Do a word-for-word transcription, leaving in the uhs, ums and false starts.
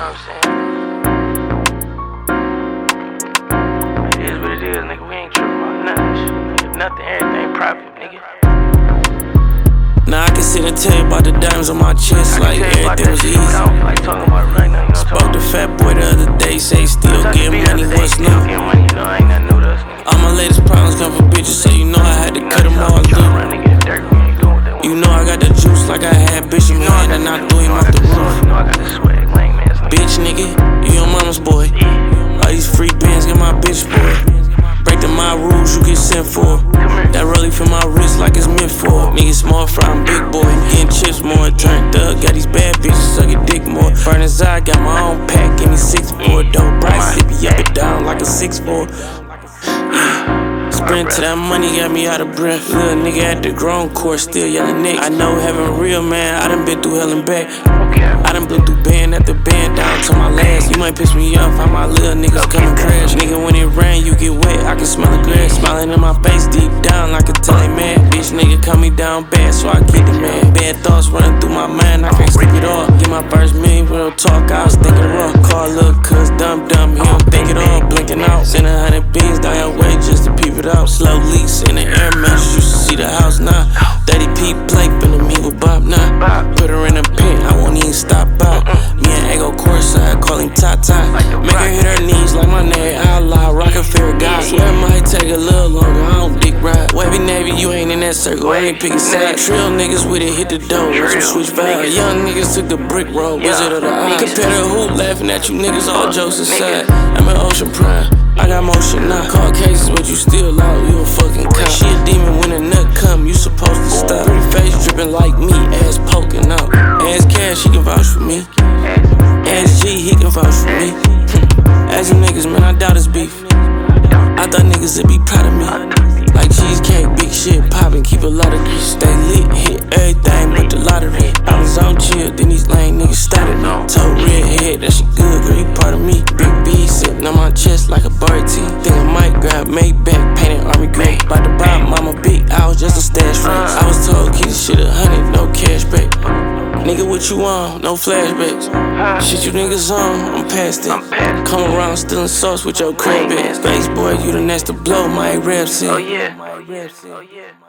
what I'm saying? It is what it is, nigga. We ain't tripping about nothing. Nigga, nothing, everything private, nigga. Now I can sit and tell you about the diamonds on my chest, like everything was easy. I don't feel like talking about it right now, you know. Spoke to Fat Boy the other day, say still getting money, what's new? Still getting money, you know, I ain't nothing new to us, nigga. All my latest problems come from bitches, so you know I had to cut them all loose. You know I got the juice like I had Bishop, man, and I threw him off the roof. You know I got the swag, lame ass nigga. Bitch, nigga, you your mama's boy. All these free bands get my bitch boy. Break the my rules, you get sent for. That really feel my wrist like it's meant for. Niggas small fry, I'm big boy. Getting chips more, turned up. Got these bad bitches suck your dick more. Burning Zai, got my own pack, give me six four. Dope price, hit me up and down like a six four. Sprint to that money got me out of breath. Little nigga at the grown court, still yelling next. I know heaven real, man. I done been through hell and back. I done blew through band after band down to my last. You might piss me off how my little niggas come and crash. Nigga, when it rain, you get wet. I can smell the grass. Smiling in my face deep down like a tell mad. Bitch, nigga, cut me down bad, so I get the man. Bad thoughts running through my mind, I can't sleep it all. Get my first million, real talk, I was thinking raw. Call little cuz dumb dumb, he don't think it all. Blinking out, send a hundred beans down your way just to peep it out. Slow leaks in the air mattress, used to see the house now. thirty P plate, finna meet with Bob now. Put her in a pen, I won't even stop by. Me and Ego courtside, call him Tata. Make her hit her knees like my name outlaw. Rockin' fair guy, swear it might take a little longer, I don't dick ride. Wavy Navy, you ain't in that circle, I ain't picking sides. Trill niggas with it, hit the door, with some switch vibes. Young niggas took the brick road, Wizard of the Eye. Compare the hoop, laughing at you niggas, all jokes aside. I'm in Ocean Prime, I got motion now. Call cases, but you still out, you a fucking cop. She a demon when a nut come, you supposed to stop. Pretty face dripping like me, ass poking out. Ass Cash, he can vouch for me. Ass G, he can vouch for me. Ask them niggas, man, I doubt it's beef. I thought niggas would be proud of me. Like cheesecake, big shit poppin', keep a lot of grease. Stay lit, hit everything but the lottery. I was on chill, then these lame niggas started. Told red head, that shit good, girl, you part of me. Big B sitting on my chest like a bird tee. Think I might grab Maybach, painted army green. About to buy mama big house just a stash range. I was told keep this shit a hundred, no cash back. Nigga, what you on? No flashbacks. Shit you niggas on, I'm past it. Come around stealing sauce with your crib bitch. Face boy, you the next to blow my rap shit. Oh yeah.